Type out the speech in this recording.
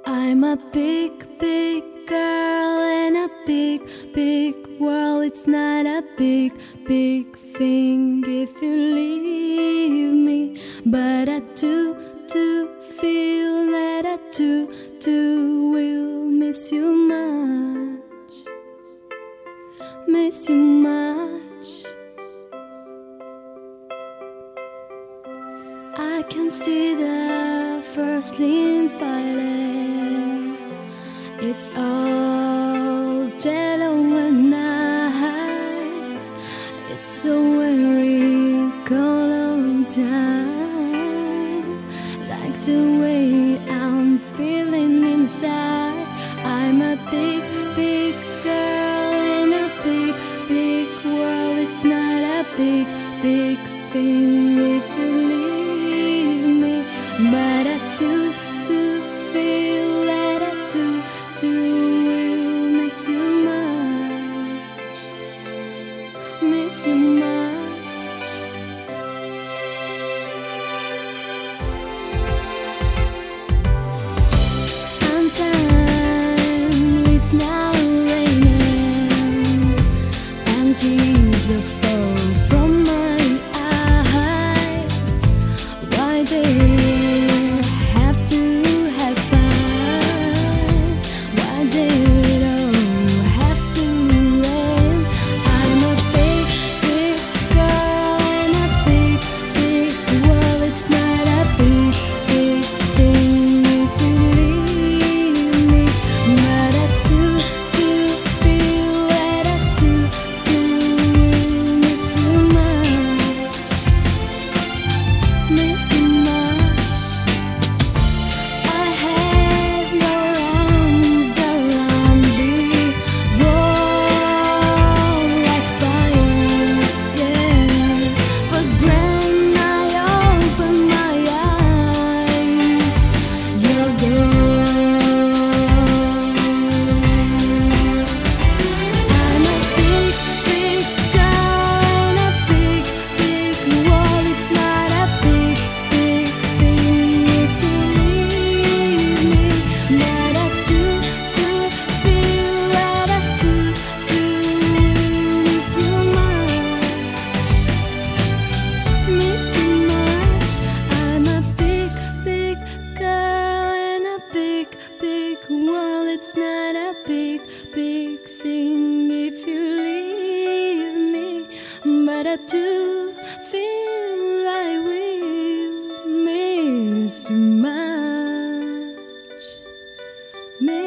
I'm a big, big girl in a big, big world. It's not a big, big thing if you leave me, but I do feel that I do will miss you much, miss you much. I can see the first lean fighting. It's all jello and ice. It's a very cold time, like the way I'm feeling inside. I'm a big, big girl in a big, big world. It's not a big, big thing if you leave me, but I do feel that I do will miss you much, miss you much. Sometime it's now raining and tears fall from my eyes. Why did I have to have fun? Why did I have to rain? I'm a big, big girl in a big, big world. It's not a big, big thing if you leave me, but I do feel that I do will miss you much, miss you much. I have your arms around me, warm like fire, yeah. But when I open my eyes, you're gone. I'm a big, big girl in a big, big world. It's not a big, big thing if you leave me, but I do feel that I do miss you much, miss you much. I'm a big, big girl in a big, big world. It's not a big, big thing if you leave me, but I do feel I will miss you much,